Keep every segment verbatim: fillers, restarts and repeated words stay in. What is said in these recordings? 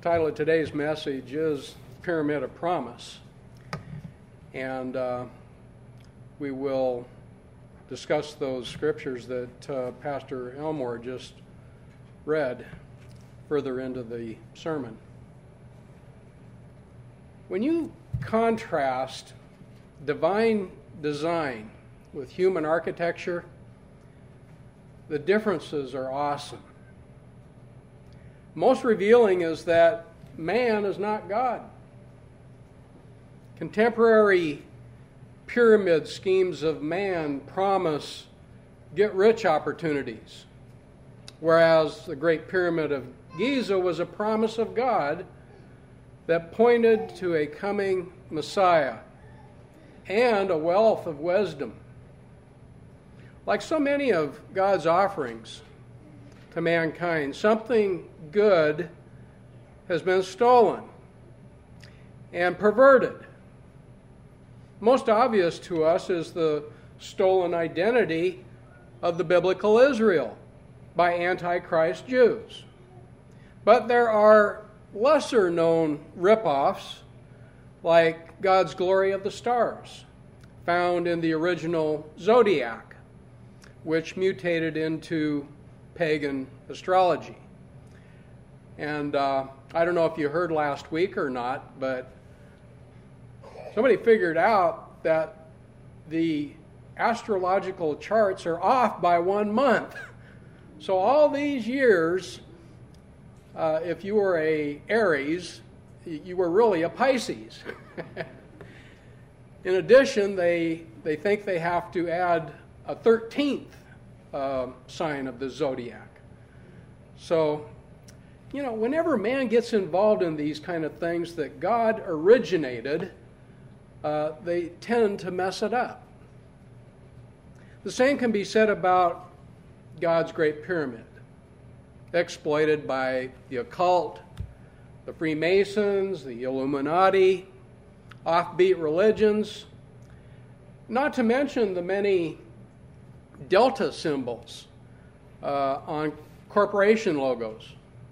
The title of today's message is Pyramid of Promise, and uh, we will discuss those scriptures that uh, Pastor Elmore just read further into the sermon. When you contrast divine design with human architecture, the differences are awesome. Most revealing is that man is not God. Contemporary pyramid schemes of man promise get-rich opportunities, whereas the Great Pyramid of Giza was a promise of God that pointed to a coming Messiah and a wealth of wisdom. Like so many of God's offerings to mankind, something good has been stolen and perverted. Most obvious to us is the stolen identity of the biblical Israel by Antichrist Jews. But there are lesser known rip-offs like God's glory of the stars, found in the original zodiac, which mutated into pagan astrology. And uh, I don't know if you heard last week or not, but somebody figured out that the astrological charts are off by one month. So all these years, uh, if you were a Aries, you were really a Pisces. In addition, they they think they have to add a thirteenth uh, sign of the zodiac. So, you know, whenever man gets involved in these kind of things that God originated, uh, they tend to mess it up. The same can be said about God's Great Pyramid, exploited by the occult, the Freemasons, the Illuminati, offbeat religions, not to mention the many delta symbols uh, on corporation logos.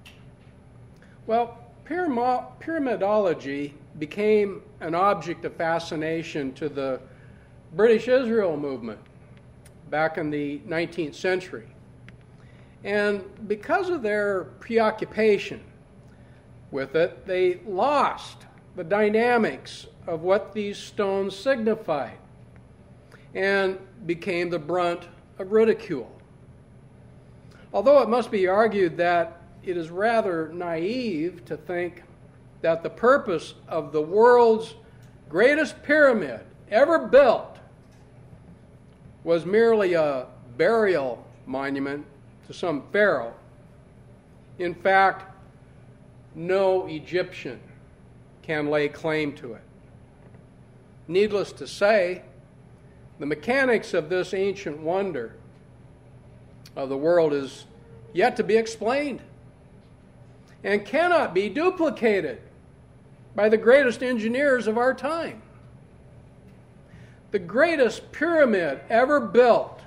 Well, pyramidology became an object of fascination to the British Israel movement back in the nineteenth century. And because of their preoccupation with it, they lost the dynamics of what these stones signified and became the brunt of ridicule. Although it must be argued that it is rather naive to think that the purpose of the world's greatest pyramid ever built was merely a burial monument to some pharaoh. In fact, no Egyptian can lay claim to it. Needless to say, the mechanics of this ancient wonder of the world is yet to be explained and cannot be duplicated by the greatest engineers of our time. The greatest pyramid ever built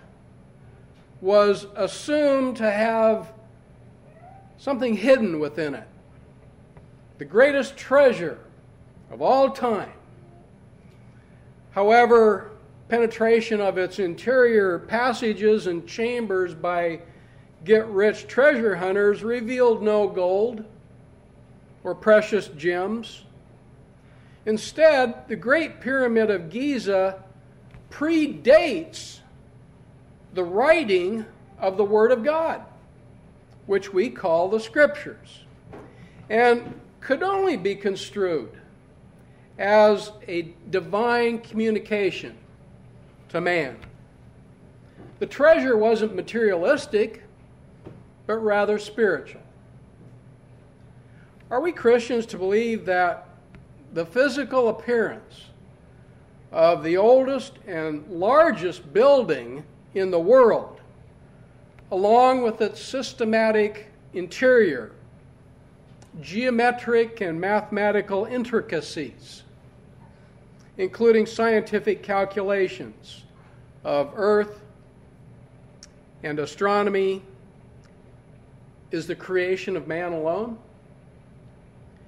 was assumed to have something hidden within it. The greatest treasure of all time. However, penetration of its interior passages and chambers by get-rich treasure hunters revealed no gold or precious gems. Instead, the Great Pyramid of Giza predates the writing of the Word of God, which we call the Scriptures, and could only be construed as a divine communication to man. The treasure wasn't materialistic, but rather spiritual. Are we Christians to believe that the physical appearance of the oldest and largest building in the world, along with its systematic interior, geometric and mathematical intricacies, including scientific calculations of Earth and astronomy, is the creation of man alone?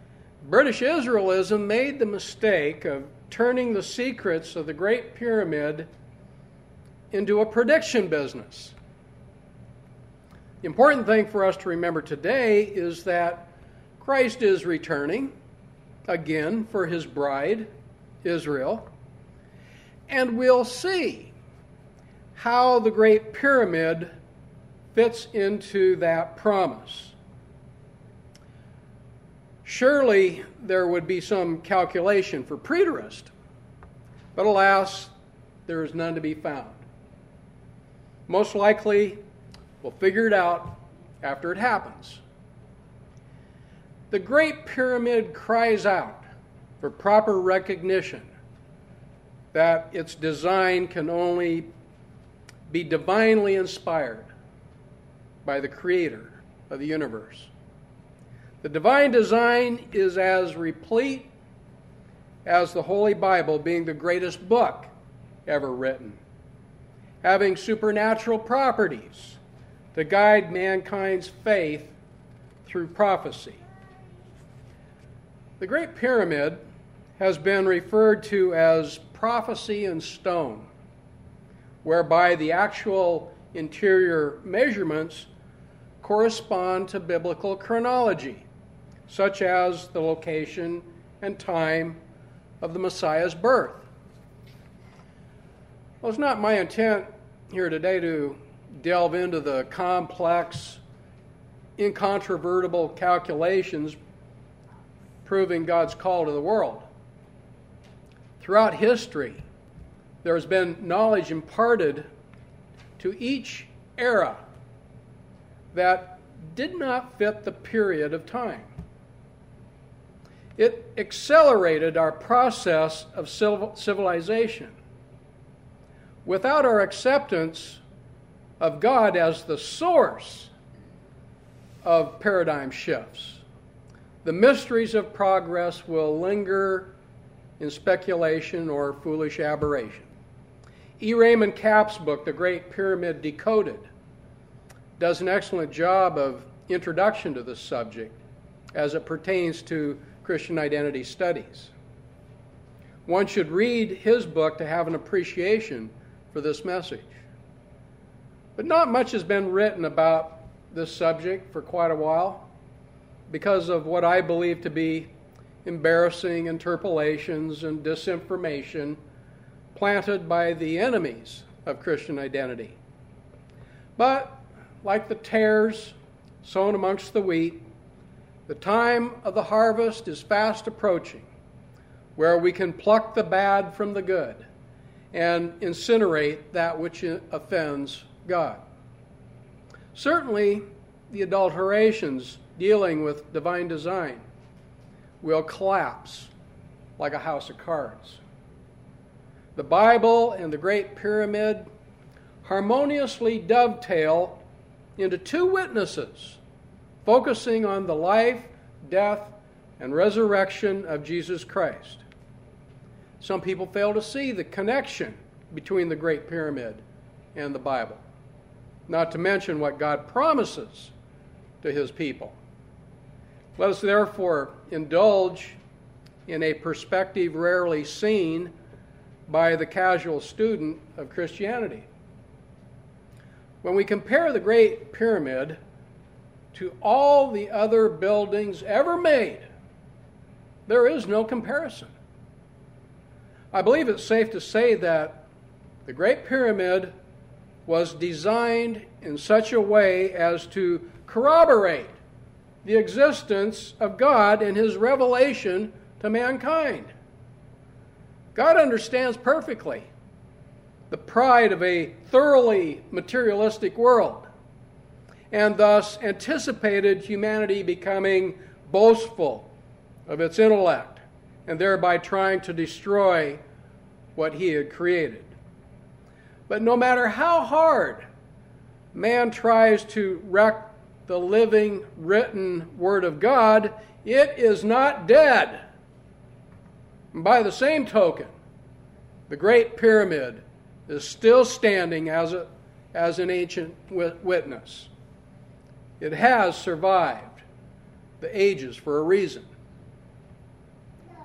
British Israelism made the mistake of turning the secrets of the Great Pyramid into a prediction business. The important thing for us to remember today is that Christ is returning again for his bride, Israel, and we'll see how the Great Pyramid fits into that promise. Surely there would be some calculation for preterist, but alas, there is none to be found. Most likely, we'll figure it out after it happens. The Great Pyramid cries out for proper recognition that its design can only be divinely inspired by the Creator of the universe. The divine design is as replete as the Holy Bible being the greatest book ever written, having supernatural properties to guide mankind's faith through prophecy. The Great Pyramid has been referred to as prophecy in stone, whereby the actual interior measurements correspond to biblical chronology, such as the location and time of the Messiah's birth. Well, it's not my intent here today to delve into the complex, incontrovertible calculations proving God's call to the world. Throughout history, there has been knowledge imparted to each era that did not fit the period of time. It accelerated our process of civilization. Without our acceptance of God as the source of paradigm shifts, the mysteries of progress will linger in speculation or foolish aberration. E. Raymond Capp's book, The Great Pyramid Decoded, does an excellent job of introduction to this subject as it pertains to Christian identity studies. One should read his book to have an appreciation for this message. But not much has been written about this subject for quite a while because of what I believe to be embarrassing interpolations and disinformation planted by the enemies of Christian identity. But like the tares sown amongst the wheat, the time of the harvest is fast approaching, where we can pluck the bad from the good and incinerate that which offends God. Certainly, the adulterations dealing with divine design will collapse like a house of cards. The Bible and the Great Pyramid harmoniously dovetail into two witnesses focusing on the life, death, and resurrection of Jesus Christ. Some people fail to see the connection between the Great Pyramid and the Bible, not to mention what God promises to his people. Let us therefore indulge in a perspective rarely seen by the casual student of Christianity. When we compare the Great Pyramid to all the other buildings ever made, there is no comparison. I believe it's safe to say that the Great Pyramid was designed in such a way as to corroborate the existence of God and his revelation to mankind. God understands perfectly the pride of a thoroughly materialistic world, and thus anticipated humanity becoming boastful of its intellect and thereby trying to destroy what he had created. But no matter how hard man tries to wreck the living, written Word of God, it is not dead. And by the same token, the Great Pyramid is still standing as, a, as an ancient witness. It has survived the ages for a reason.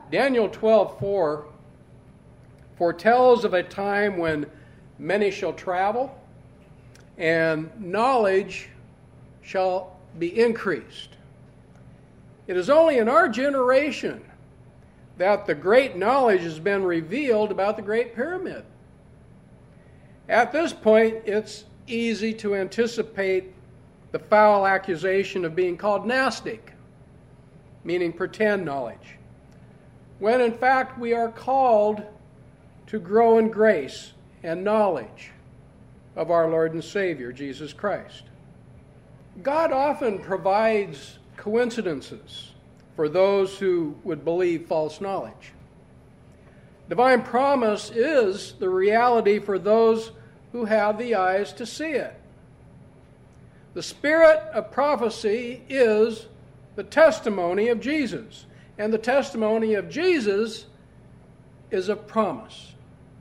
Daniel twelve four foretells of a time when many shall travel and knowledge shall be increased. It is only in our generation that the great knowledge has been revealed about the Great Pyramid. At this point, it's easy to anticipate the foul accusation of being called Gnostic, meaning pretend knowledge, when in fact we are called to grow in grace and knowledge of our Lord and Savior, Jesus Christ. God often provides coincidences for those who would believe false knowledge. Divine promise is the reality for those who have the eyes to see it. The spirit of prophecy is the testimony of Jesus, and the testimony of Jesus is a promise.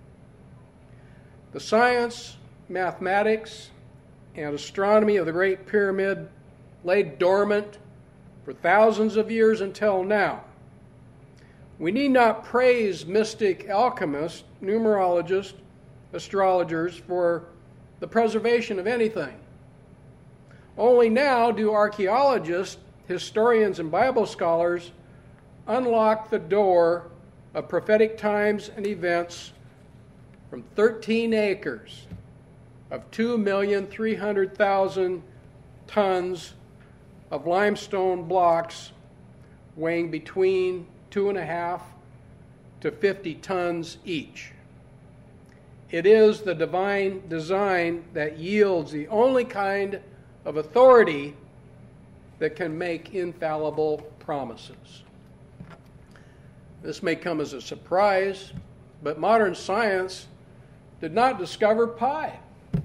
The science, mathematics, and astronomy of the Great Pyramid lay dormant for thousands of years until now. We need not praise mystic alchemists, numerologists, astrologers for the preservation of anything. Only now do archaeologists, historians, and Bible scholars unlock the door of prophetic times and events from thirteen acres of two million three hundred thousand tons of limestone blocks weighing between two and a half to fifty tons each. It is the divine design that yields the only kind of authority that can make infallible promises. This may come as a surprise, but modern science did not discover pi.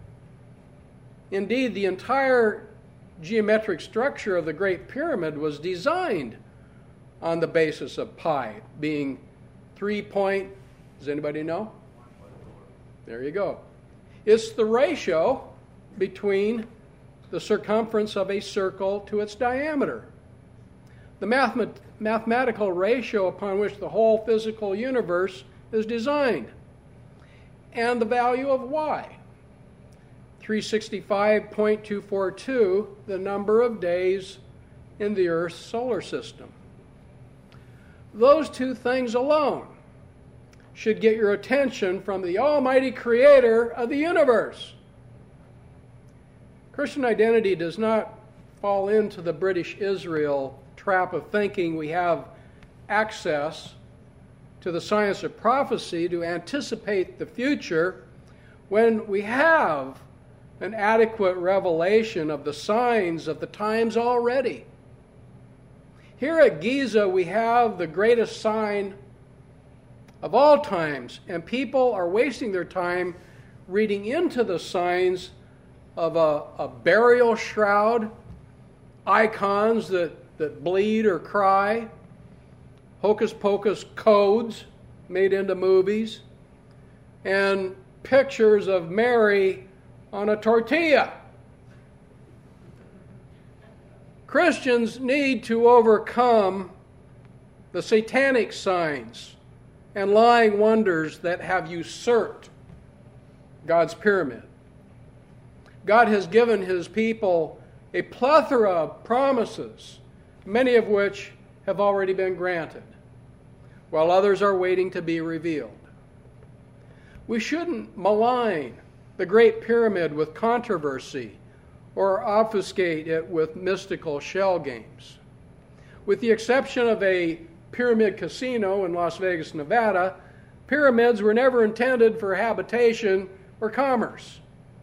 Indeed, the entire geometric structure of the Great Pyramid was designed on the basis of pi, being three point, does anybody know? There you go. It's the ratio between the circumference of a circle to its diameter. The mathemat- mathematical ratio upon which the whole physical universe is designed. And the value of y. three hundred sixty-five point two four two, the number of days in the Earth's solar system. Those two things alone should get your attention from the almighty creator of the universe. Christian identity does not fall into the British Israel trap of thinking we have access to the science of prophecy to anticipate the future when we have an adequate revelation of the signs of the times already. Here at Giza, we have the greatest sign of all times, and people are wasting their time reading into the signs of a, a burial shroud, icons that, that bleed or cry, hocus pocus codes made into movies, and pictures of Mary on a tortilla. Christians need to overcome the satanic signs and lying wonders that have usurped God's pyramid. God has given his people a plethora of promises, many of which have already been granted, while others are waiting to be revealed. We shouldn't malign the Great Pyramid with controversy or obfuscate it with mystical shell games. With the exception of a pyramid casino in Las Vegas, Nevada, pyramids were never intended for habitation or commerce.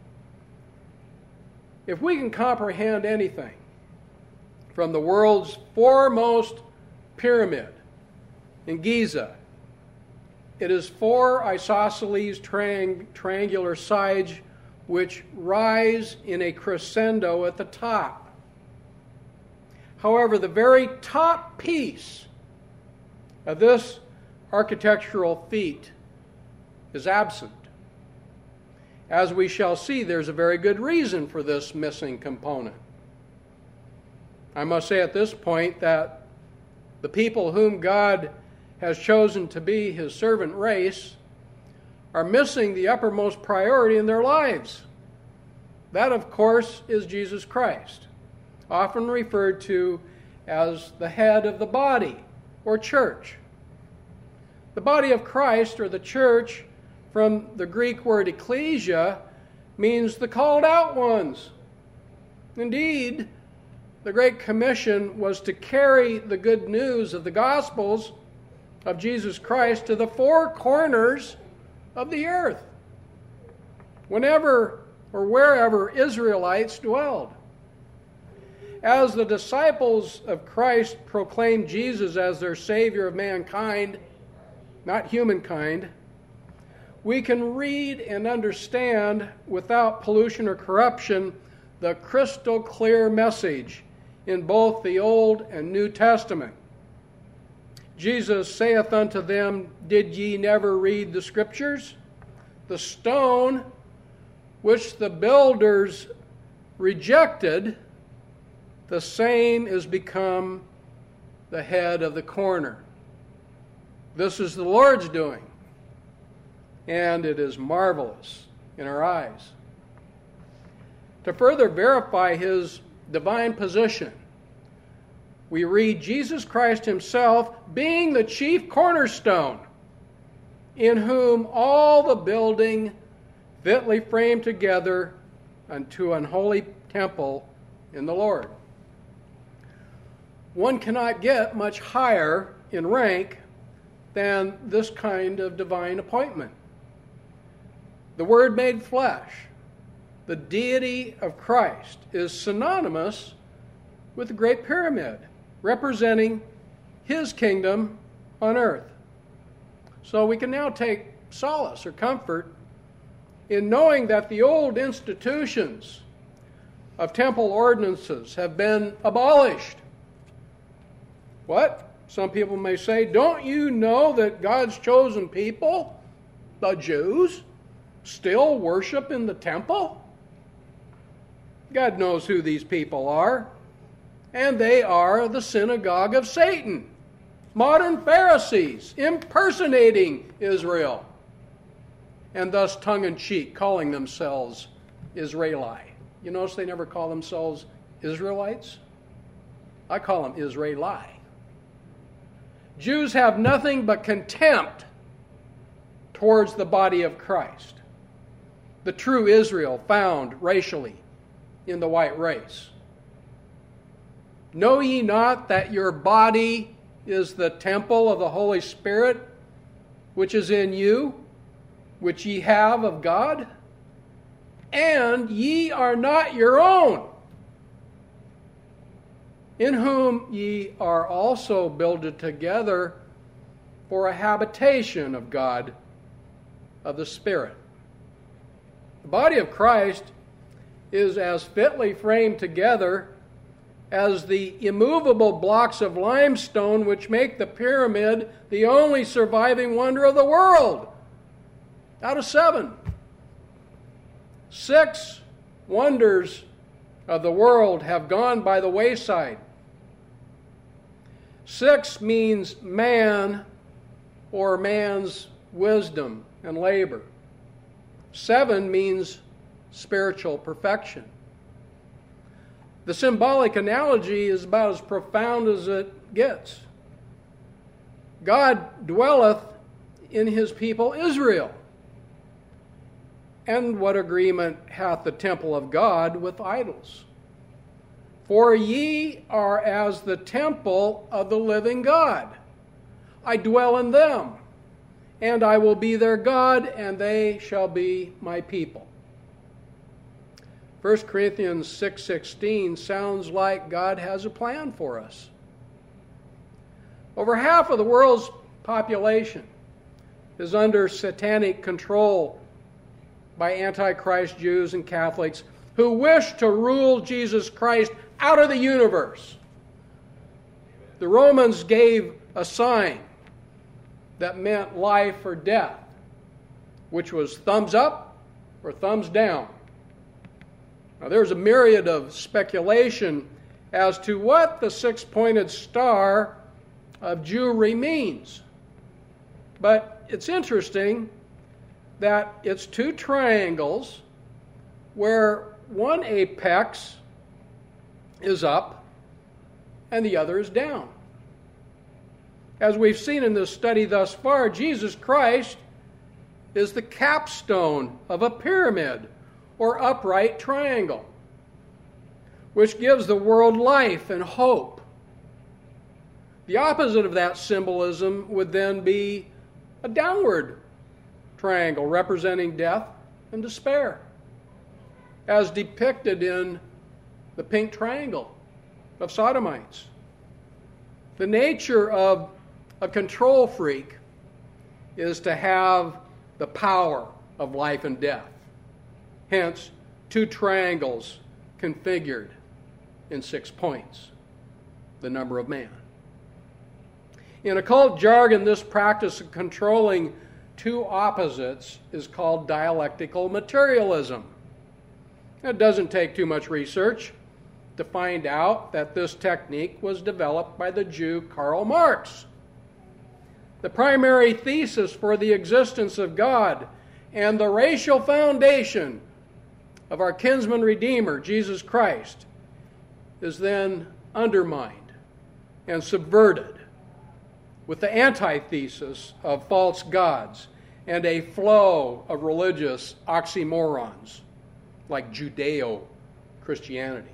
If we can comprehend anything from the world's foremost pyramid in Giza, it is four isosceles triang- triangular sides which rise in a crescendo at the top. However, the very top piece of this architectural feat is absent. As we shall see, there's a very good reason for this missing component. I must say at this point that the people whom God has chosen to be his servant race are missing the uppermost priority in their lives. That, of course, is Jesus Christ, often referred to as the head of the body or church. The body of Christ, or the church, from the Greek word ecclesia, means the called out ones. Indeed, the Great Commission was to carry the good news of the Gospels of Jesus Christ to the four corners of the earth, whenever or wherever Israelites dwelled. As the disciples of Christ proclaimed Jesus as their Savior of mankind, not humankind, we can read and understand without pollution or corruption the crystal clear message in both the Old and New Testament. Jesus saith unto them, Did ye never read the Scriptures? The stone which the builders rejected, the same is become the head of the corner. This is the Lord's doing, and it is marvelous in our eyes. To further verify his divine position, we read Jesus Christ himself being the chief cornerstone, in whom all the building fitly framed together unto an holy temple in the Lord. One cannot get much higher in rank than this kind of divine appointment. The Word made flesh, the deity of Christ, is synonymous with the Great Pyramid, representing his kingdom on earth. So we can now take solace or comfort in knowing that the old institutions of temple ordinances have been abolished. What? Some people may say, don't you know that God's chosen people, the Jews, still worship in the temple? God knows who these people are, and they are the synagogue of Satan, modern Pharisees impersonating Israel, and thus tongue-in-cheek calling themselves Israeli. You notice they never call themselves Israelites? I call them Israeli. Jews have nothing but contempt towards the body of Christ, the true Israel found racially in the white race. Know ye not that your body is the temple of the Holy Spirit, which is in you, which ye have of God? And ye are not your own, in whom ye are also builded together for a habitation of God, of the Spirit. The body of Christ is as fitly framed together as the immovable blocks of limestone which make the pyramid the only surviving wonder of the world. Out of seven. Six wonders of the world have gone by the wayside. Six means man or man's wisdom and labor. Seven means spiritual perfection. The symbolic analogy is about as profound as it gets. God dwelleth in his people Israel. And what agreement hath the temple of God with idols? For ye are as the temple of the living God. I dwell in them, and I will be their God, and they shall be my people. First Corinthians six sixteen sounds like God has a plan for us. Over half of the world's population is under satanic control by Antichrist Jews and Catholics who wish to rule Jesus Christ out of the universe. The Romans gave a sign that meant life or death, which was thumbs up or thumbs down. Now, there's a myriad of speculation as to what the six-pointed star of Jewry means. But it's interesting that it's two triangles where one apex is up and the other is down. As we've seen in this study thus far, Jesus Christ is the capstone of a pyramid or upright triangle, which gives the world life and hope. The opposite of that symbolism would then be a downward triangle representing death and despair, as depicted in the pink triangle of sodomites. The nature of a control freak is to have the power of life and death. Hence, two triangles configured in six points, the number of man. In occult jargon, this practice of controlling two opposites is called dialectical materialism. It doesn't take too much research to find out that this technique was developed by the Jew Karl Marx. The primary thesis for the existence of God and the racial foundation of our kinsman redeemer, Jesus Christ, is then undermined and subverted with the antithesis of false gods and a flow of religious oxymorons like Judeo-Christianity.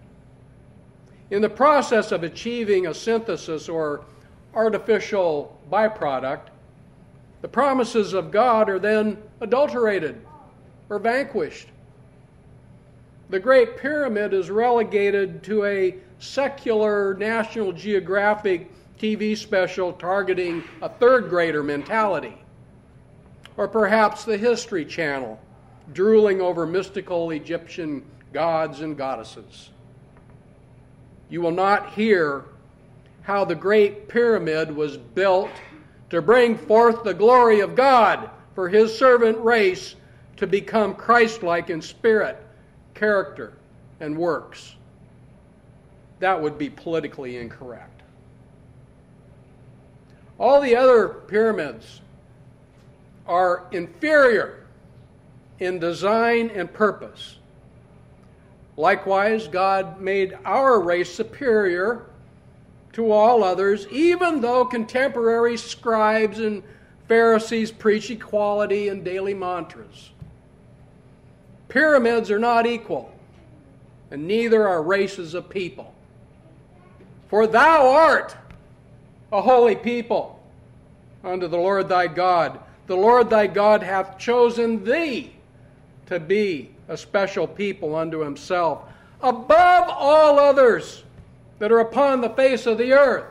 In the process of achieving a synthesis or artificial byproduct, the promises of God are then adulterated or vanquished. The Great Pyramid is relegated to a secular National Geographic T V special targeting a third grader mentality, or perhaps the History Channel drooling over mystical Egyptian gods and goddesses. You will not hear how the Great Pyramid was built to bring forth the glory of God for his servant race to become Christ-like in spirit, character, and works. That would be politically incorrect. All the other pyramids are inferior in design and purpose. Likewise, God made our race superior to all others, even though contemporary scribes and Pharisees preach equality and daily mantras. Pyramids are not equal, and neither are races of people. For thou art a holy people unto the Lord thy God. The Lord thy God hath chosen thee to be a special people unto himself, above all others that are upon the face of the earth.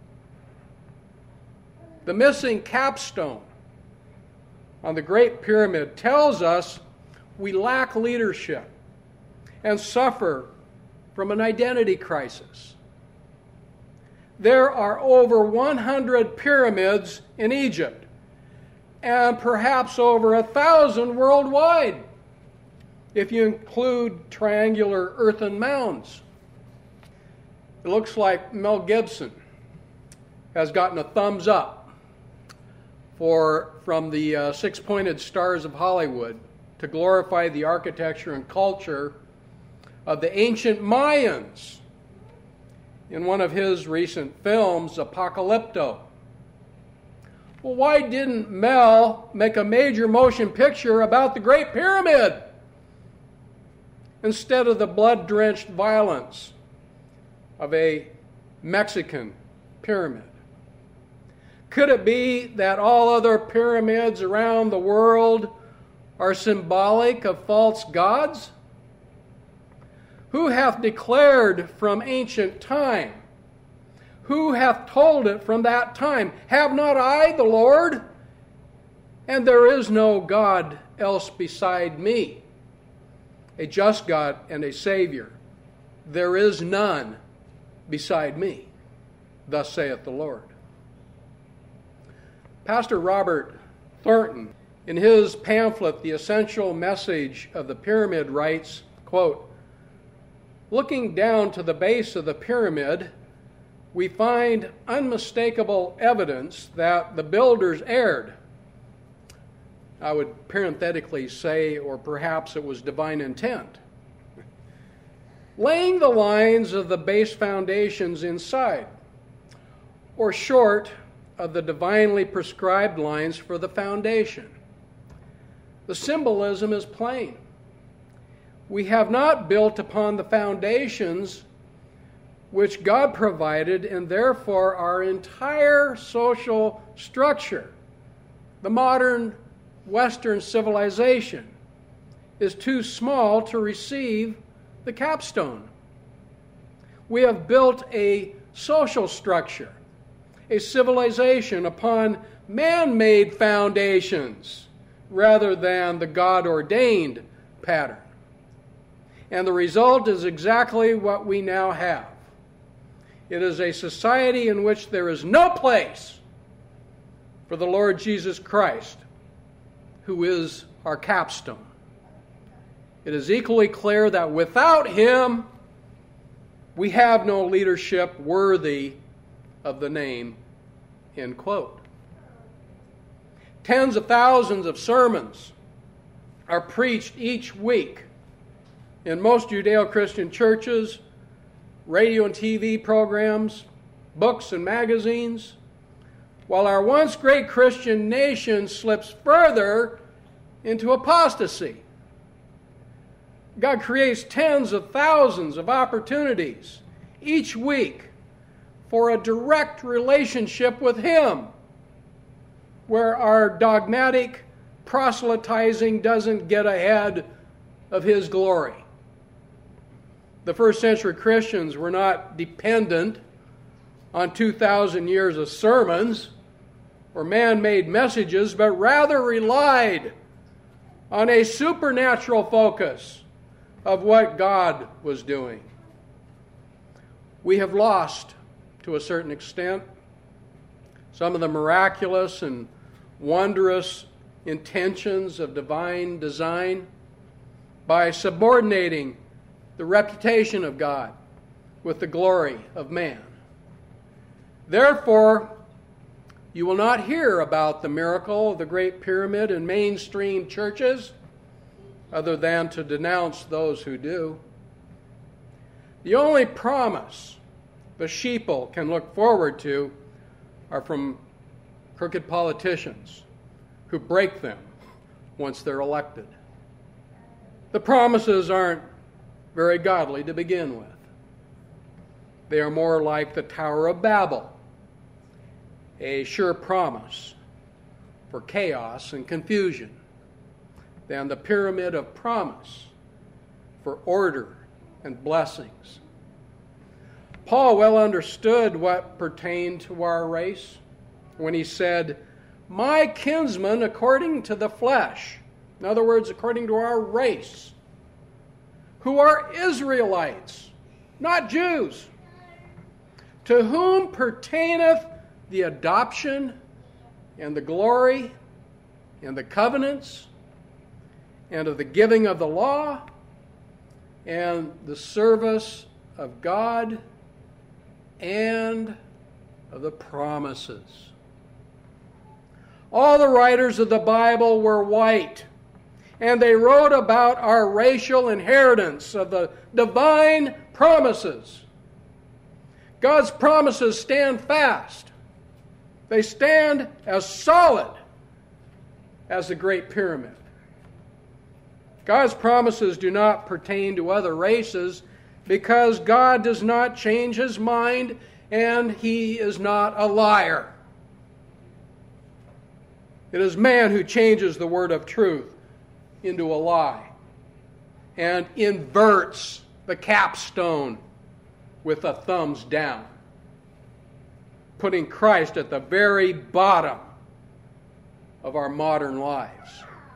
The missing capstone on the Great Pyramid tells us we lack leadership and suffer from an identity crisis. There are over one hundred pyramids in Egypt, and perhaps over a thousand worldwide, if you include triangular earthen mounds. It looks like Mel Gibson has gotten a thumbs up for from the uh, six-pointed stars of Hollywood to glorify the architecture and culture of the ancient Mayans in one of his recent films, Apocalypto. Well, why didn't Mel make a major motion picture about the Great Pyramid instead of the blood-drenched violence of a Mexican pyramid? Could it be that all other pyramids around the world are symbolic of false gods? Who hath declared from ancient time? Who hath told it from that time? Have not I the Lord? And there is no God else beside me, a just God and a Savior. There is none beside me. Thus saith the Lord. Pastor Robert Thornton, in his pamphlet, The Essential Message of the Pyramid, writes, quote, "Looking down to the base of the pyramid, we find unmistakable evidence that the builders erred. I would parenthetically say, or perhaps it was divine intent. Laying the lines of the base foundations inside, or short of the divinely prescribed lines for the foundation. The symbolism is plain. We have not built upon the foundations which God provided, and therefore our entire social structure, the modern Western civilization, is too small to receive the capstone. We have built a social structure, a civilization upon man-made foundations rather than the God-ordained pattern. And the result is exactly what we now have. It is a society in which there is no place for the Lord Jesus Christ, who is our capstone. It is equally clear that without Him, we have no leadership worthy of the name, end quote. Tens of thousands of sermons are preached each week in most Judeo-Christian churches, radio and T V programs, books and magazines, while our once great Christian nation slips further into apostasy. God creates tens of thousands of opportunities each week for a direct relationship with Him, where our dogmatic proselytizing doesn't get ahead of His glory. The first century Christians were not dependent on two thousand years of sermons or man-made messages, but rather relied on a supernatural focus of what God was doing. We have lost, to a certain extent, some of the miraculous and wondrous intentions of divine design by subordinating the reputation of God with the glory of man. Therefore, you will not hear about the miracle of the Great Pyramid in mainstream churches, other than to denounce those who do. The only promise the sheeple can look forward to are from crooked politicians who break them once they're elected. The promises aren't very godly to begin with. They are more like the Tower of Babel, a sure promise for chaos and confusion, than the pyramid of promise for order and blessings. Paul well understood what pertained to our race when he said, "My kinsmen according to the flesh," in other words, according to our race, who are Israelites, not Jews, to whom pertaineth the adoption and the glory and the covenants and of the giving of the law and the service of God and of the promises. All the writers of the Bible were white, and they wrote about our racial inheritance of the divine promises. God's promises stand fast. They stand as solid as the Great Pyramid. God's promises do not pertain to other races because God does not change His mind and He is not a liar. It is man who changes the word of truth into a lie and inverts the capstone with a thumbs down, putting Christ at the very bottom of our modern lives.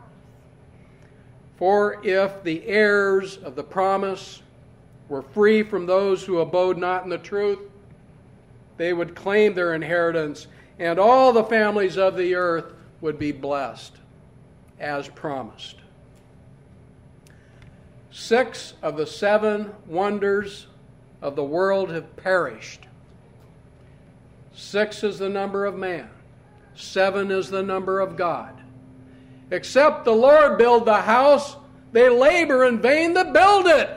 For if the heirs of the promise were free from those who abode not in the truth, they would claim their inheritance, and all the families of the earth would be blessed, as promised. Six of the seven wonders of the world have perished. Six is the number of man. Seven is the number of God. Except the Lord build the house, they labor in vain that build it.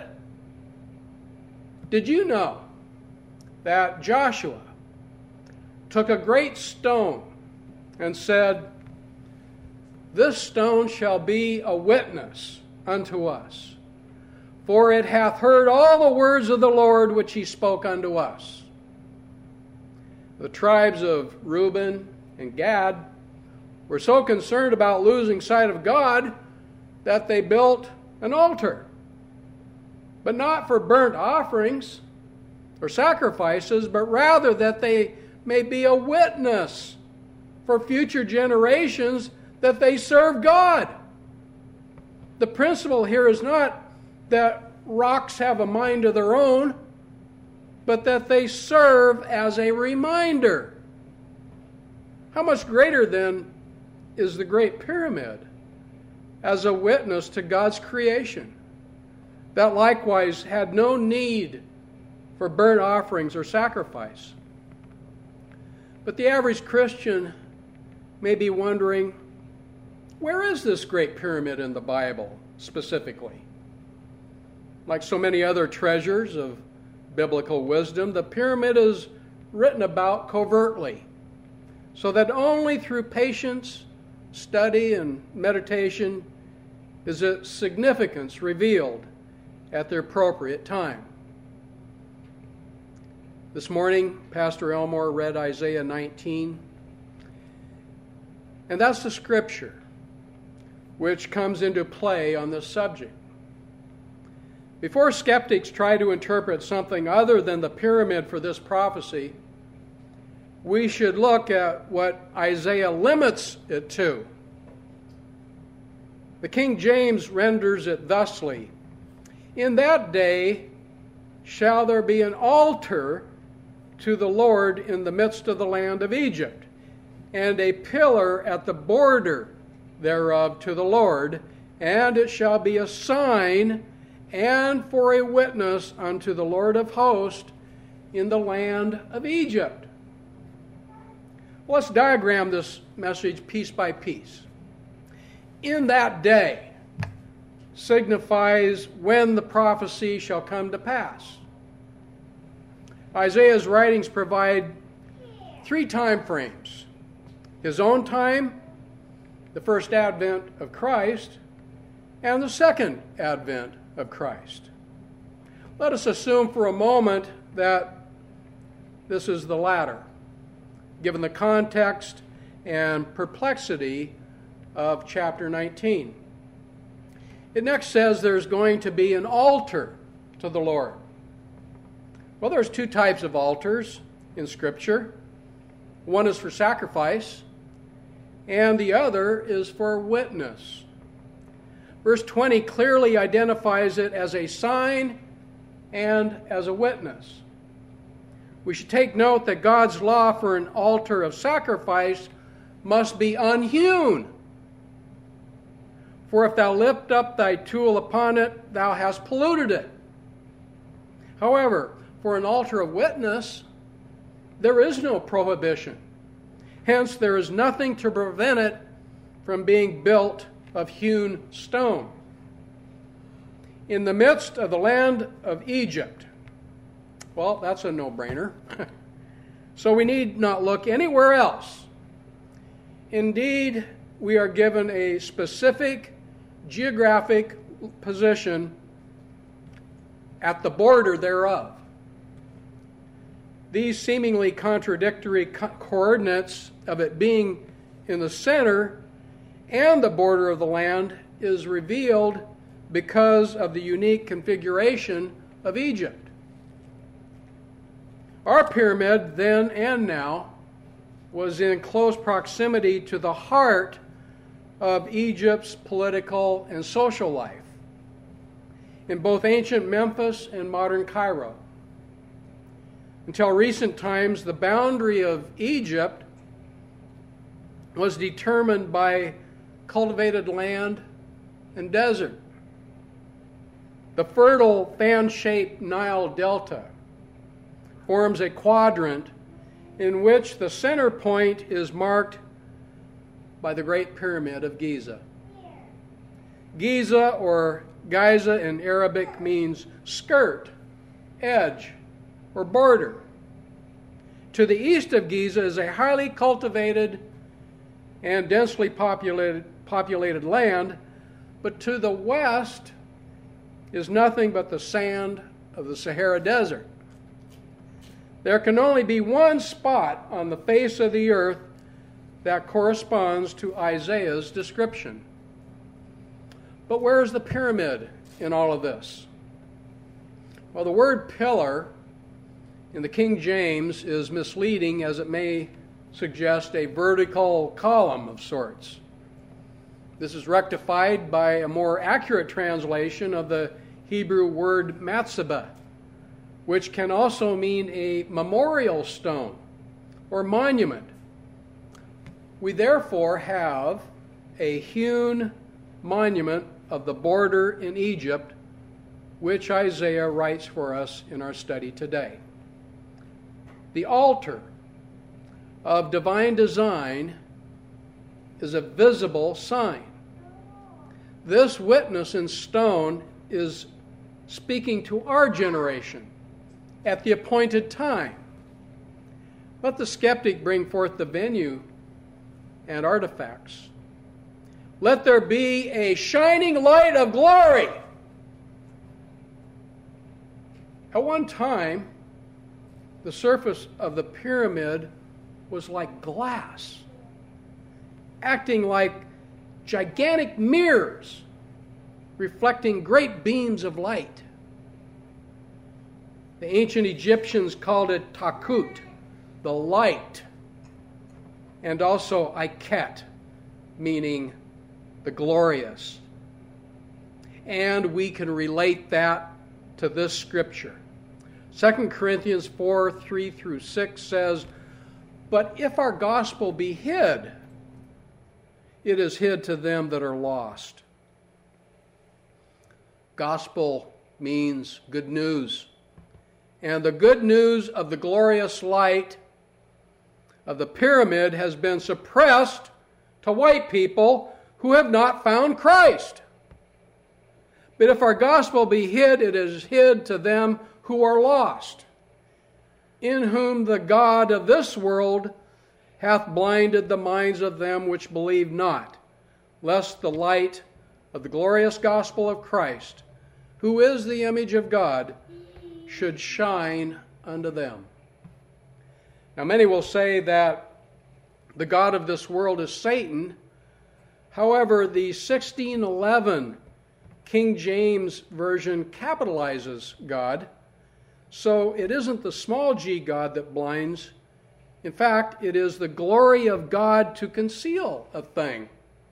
Did you know that Joshua took a great stone and said, "This stone shall be a witness unto us, for it hath heard all the words of the Lord which he spoke unto us." The tribes of Reuben and Gad were so concerned about losing sight of God that they built an altar, but not for burnt offerings or sacrifices, but rather that they may be a witness for future generations that they serve God. The principle here is not that rocks have a mind of their own, but that they serve as a reminder. How much greater then is the Great Pyramid as a witness to God's creation, that likewise had no need for burnt offerings or sacrifice. But the average Christian may be wondering, where is this Great Pyramid in the Bible specifically? Like so many other treasures of biblical wisdom, the pyramid is written about covertly, so that only through patience, study, and meditation is its significance revealed at the appropriate time. This morning, Pastor Elmore read Isaiah nineteen, and that's the scripture which comes into play on this subject. Before skeptics try to interpret something other than the pyramid for this prophecy, we should look at what Isaiah limits it to. The King James renders it thusly: "In that day shall there be an altar to the Lord in the midst of the land of Egypt, and a pillar at the border thereof to the Lord, and it shall be a sign and for a witness unto the Lord of hosts in the land of Egypt." Well, let's diagram this message piece by piece. "In that day" signifies when the prophecy shall come to pass. Isaiah's writings provide three time frames: his own time, the first advent of Christ, and the second advent of Christ. Let us assume for a moment that this is the latter, given the context and perplexity of chapter nineteen. It next says there's going to be an altar to the Lord. Well, there's two types of altars in Scripture. One is for sacrifice, and the other is for witness. Verse twenty clearly identifies it as a sign and as a witness. We should take note that God's law for an altar of sacrifice must be unhewn. "For if thou lift up thy tool upon it, thou hast polluted it." However, for an altar of witness, there is no prohibition. Hence, there is nothing to prevent it from being built of hewn stone. In the midst of the land of Egypt. Well, that's a no-brainer. So we need not look anywhere else. Indeed, we are given a specific geographic position at the border thereof. These seemingly contradictory co- coordinates of it being in the center and the border of the land is revealed because of the unique configuration of Egypt. Our pyramid, then and now, was in close proximity to the heart of Egypt's political and social life in both ancient Memphis and modern Cairo. Until recent times, the boundary of Egypt was determined by cultivated land and desert. The fertile fan-shaped Nile Delta forms a quadrant in which the center point is marked by the Great Pyramid of Giza. Giza, or Giza in Arabic, means skirt, edge, or border. To the east of Giza is a highly cultivated and densely populated, populated land, but to the west is nothing but the sand of the Sahara Desert. There can only be one spot on the face of the earth that corresponds to Isaiah's description. But where is the pyramid in all of this? Well, the word pillar in the King James is misleading, as it may suggest a vertical column of sorts. This is rectified by a more accurate translation of the Hebrew word matzebah, which can also mean a memorial stone or monument. We therefore have a hewn monument of the border in Egypt, which Isaiah writes for us in our study today. The altar of divine design is a visible sign. This witness in stone is speaking to our generation at the appointed time. Let the skeptic bring forth the venue and artifacts. Let there be a shining light of glory. At one time, the surface of the pyramid was like glass, acting like gigantic mirrors, reflecting great beams of light. The ancient Egyptians called it Takut, the light, and also Iket, meaning the glorious. And we can relate that to this scripture. Second Corinthians four, three through six says, "But if our gospel be hid, it is hid to them that are lost." Gospel means good news. And the good news of the glorious light of the pyramid has been suppressed to white people who have not found Christ. But if our gospel be hid, it is hid to them who are lost, in whom the God of this world hath blinded the minds of them which believe not, lest the light of the glorious gospel of Christ, who is the image of God, should shine unto them. Now, many will say that the God of this world is Satan. However, the sixteen eleven King James Version capitalizes God, so it isn't the small g God that blinds. In fact, it is the glory of God to conceal a thing,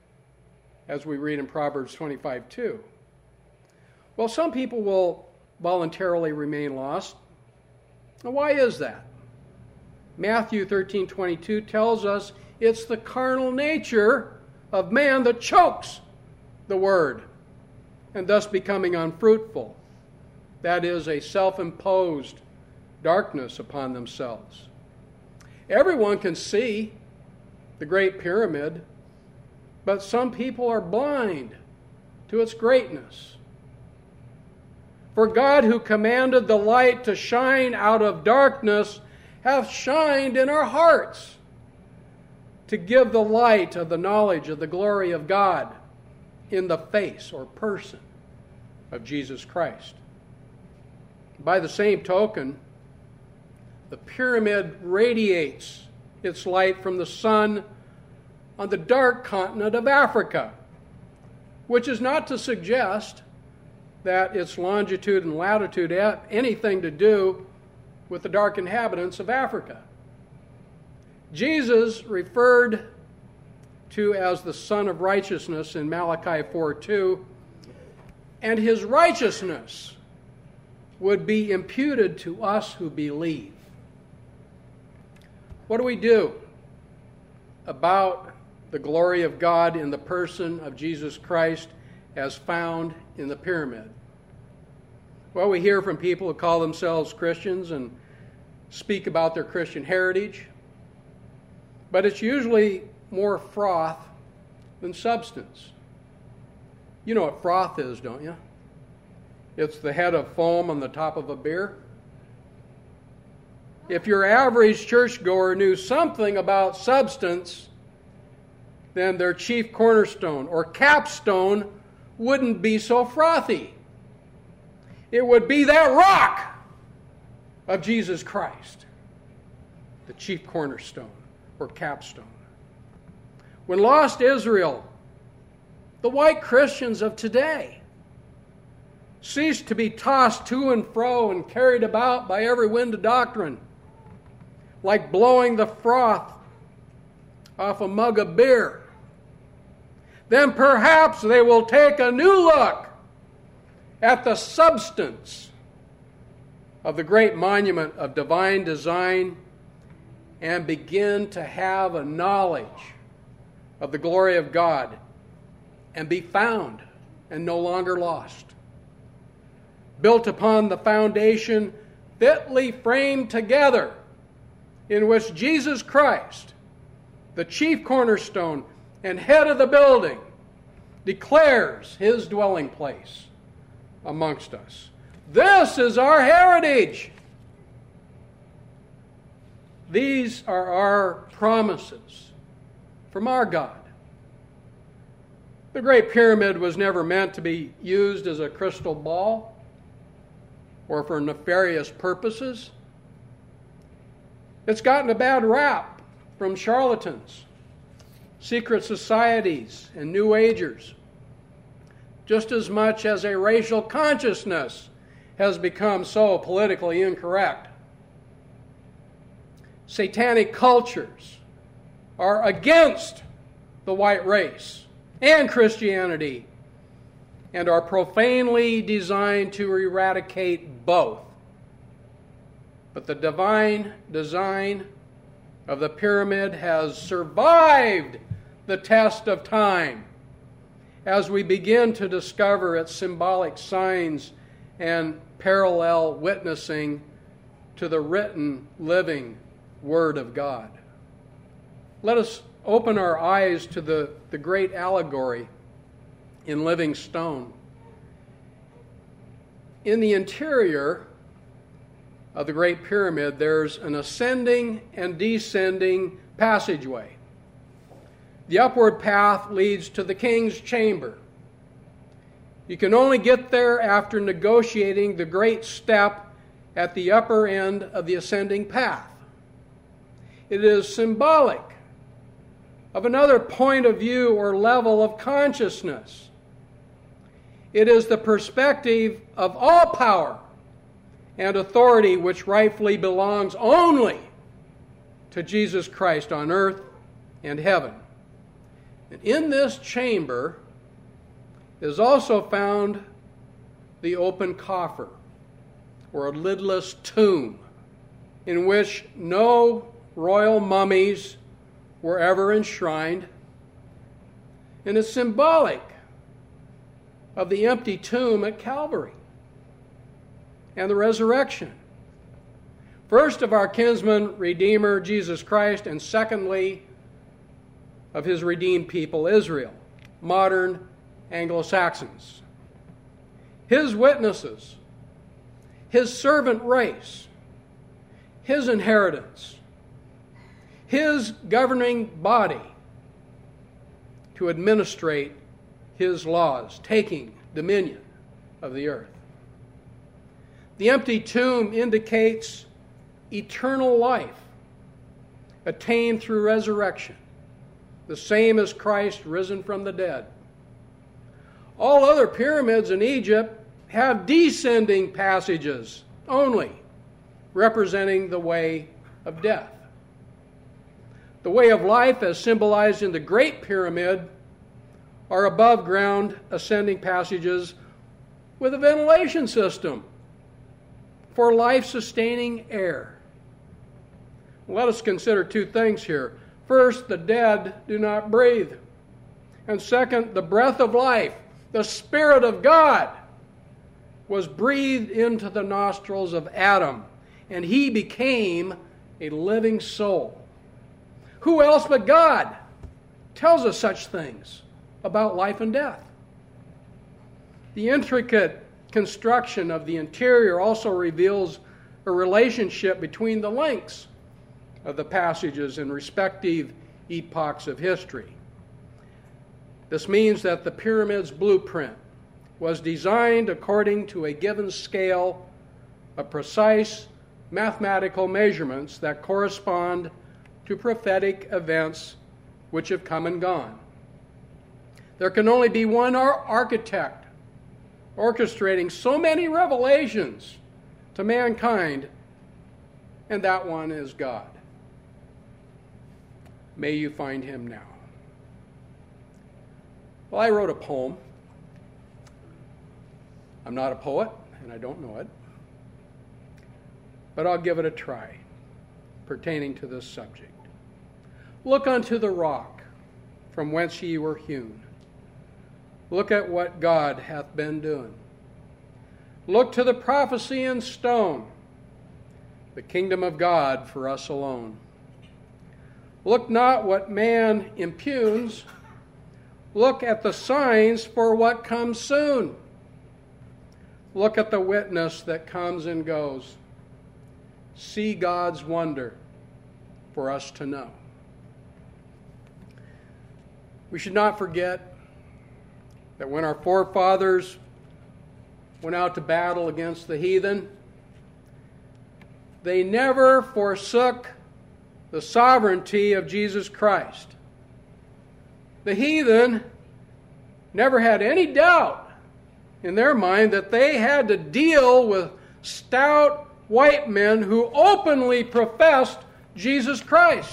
as we read in Proverbs twenty-five two. Well, some people will voluntarily remain lost. Now, why is that? Matthew thirteen twenty-two tells us it's the carnal nature of man that chokes the word, and thus becoming unfruitful. That is a self-imposed darkness upon themselves. Everyone can see the Great Pyramid, but some people are blind to its greatness. For God, who commanded the light to shine out of darkness, hath shined in our hearts to give the light of the knowledge of the glory of God in the face or person of Jesus Christ. By the same token, the pyramid radiates its light from the sun on the dark continent of Africa, which is not to suggest that its longitude and latitude have anything to do with the dark inhabitants of Africa. Jesus, referred to as the Son of Righteousness in Malachi four two, and his righteousness would be imputed to us who believe. What do we do about the glory of God in the person of Jesus Christ as found in the pyramid? Well, we hear from people who call themselves Christians and speak about their Christian heritage. but it's usually more froth than substance. You know what froth is, don't you? It's the head of foam on the top of a beer. If your average churchgoer knew something about substance, then their chief cornerstone or capstone wouldn't be so frothy. It would be that rock of Jesus Christ, the chief cornerstone or capstone. When lost Israel, the white Christians of today, ceased to be tossed to and fro and carried about by every wind of doctrine, like blowing the froth off a mug of beer, then perhaps they will take a new look at the substance of the great monument of divine design and begin to have a knowledge of the glory of God and be found and no longer lost. Built upon the foundation fitly framed together, in which Jesus Christ, the chief cornerstone and head of the building, declares his dwelling place amongst us. This is our heritage. These are our promises from our God. The Great Pyramid was never meant to be used as a crystal ball or for nefarious purposes. It's gotten a bad rap from charlatans, secret societies, and New Agers, just as much as a racial consciousness has become so politically incorrect. Satanic cultures are against the white race and Christianity and are profanely designed to eradicate both. But the divine design of the pyramid has survived the test of time as we begin to discover its symbolic signs and parallel witnessing to the written, living Word of God. Let us open our eyes to the, the great allegory in living stone. In the interior of the Great Pyramid, there's an ascending and descending passageway. The upward path leads to the king's chamber. You can only get there after negotiating the great step at the upper end of the ascending path. It is symbolic of another point of view or level of consciousness. It is the perspective of all power and authority which rightfully belongs only to Jesus Christ on earth and heaven. And in this chamber is also found the open coffer, or a lidless tomb, in which no royal mummies were ever enshrined. And it's symbolic of the empty tomb at Calvary and the resurrection. First, of our kinsman Redeemer, Jesus Christ, and secondly, of his redeemed people, Israel, modern Anglo-Saxons. His witnesses, his servant race, his inheritance, his governing body to administrate his laws, taking dominion of the earth. The empty tomb indicates eternal life attained through resurrection, the same as Christ risen from the dead. All other pyramids in Egypt have descending passages only, representing the way of death. The way of life, as symbolized in the Great Pyramid, are above ground ascending passages with a ventilation system for life-sustaining air. Let us consider two things here. First, the dead do not breathe. And second, the breath of life, the Spirit of God, was breathed into the nostrils of Adam, and he became a living soul. Who else but God tells us such things about life and death? The intricate construction of the interior also reveals a relationship between the links of the passages in respective epochs of history. This means that the pyramid's blueprint was designed according to a given scale of precise mathematical measurements that correspond to prophetic events which have come and gone. There can only be one architect orchestrating so many revelations to mankind, and that one is God. May you find him now. Well, I wrote a poem. I'm not a poet, and I don't know it, but I'll give it a try pertaining to this subject. Look unto the rock from whence ye were hewn. Look at what God hath been doing. Look to the prophecy in stone, the kingdom of God for us alone. Look not what man impugns. Look at the signs for what comes soon. Look at the witness that comes and goes. See God's wonder for us to know. We should not forget that when our forefathers went out to battle against the heathen, they never forsook the sovereignty of Jesus Christ. The heathen never had any doubt in their mind that they had to deal with stout white men who openly professed Jesus Christ.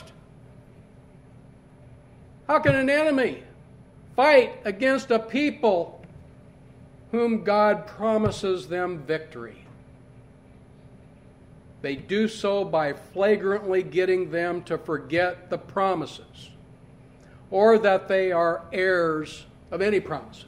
How can an enemy fight against a people whom God promises them victory? They do so by flagrantly getting them to forget the promises, or that they are heirs of any promises.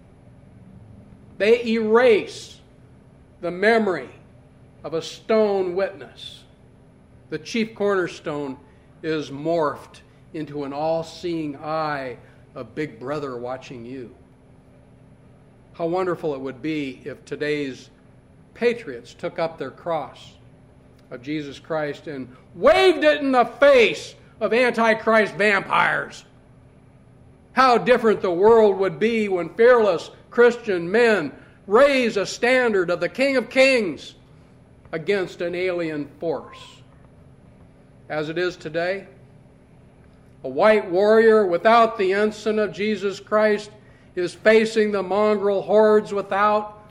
They erase the memory of a stone witness. The chief cornerstone is morphed into an all-seeing eye of Big Brother watching you. How wonderful it would be if today's patriots took up their cross of Jesus Christ and waved it in the face of Antichrist vampires. How different the world would be when fearless Christian men raise a standard of the King of Kings against an alien force. As it is today, a white warrior without the ensign of Jesus Christ is facing the mongrel hordes without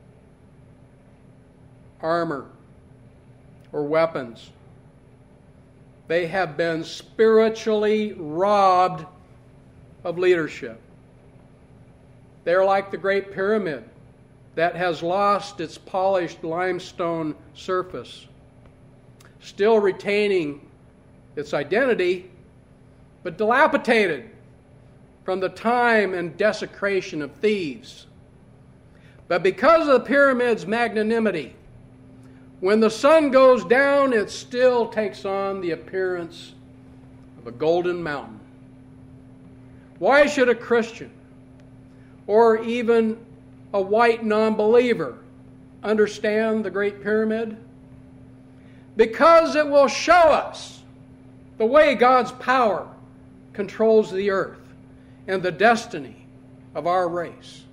armor or weapons. They have been spiritually robbed of leadership. They're like the Great Pyramid that has lost its polished limestone surface, still retaining its identity, but dilapidated from the time and desecration of thieves. But because of the pyramid's magnanimity, when the sun goes down, it still takes on the appearance of a golden mountain. Why should a Christian, or even a white non-believer, understand the Great Pyramid? Because it will show us the way God's power controls the earth and the destiny of our race.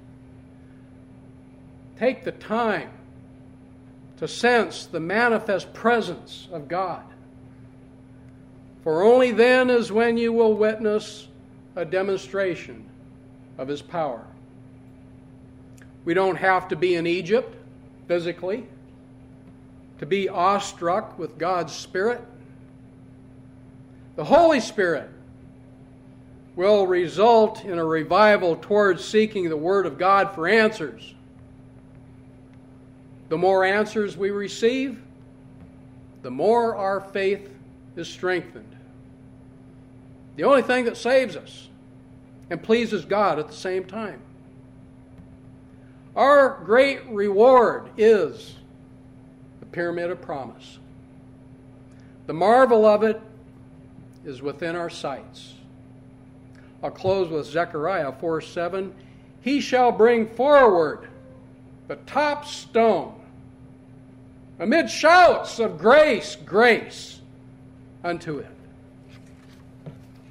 Take the time to sense the manifest presence of God, for only then is when you will witness a demonstration of His power. We don't have to be in Egypt physically to be awestruck with God's Spirit. The Holy Spirit will result in a revival towards seeking the Word of God for answers. The more answers we receive, the more our faith is strengthened. The only thing that saves us and pleases God at the same time. Our great reward is the Pyramid of Promise. The marvel of it is within our sights. I'll close with Zechariah four seven. He shall bring forward the top stone amid shouts of grace, grace unto it.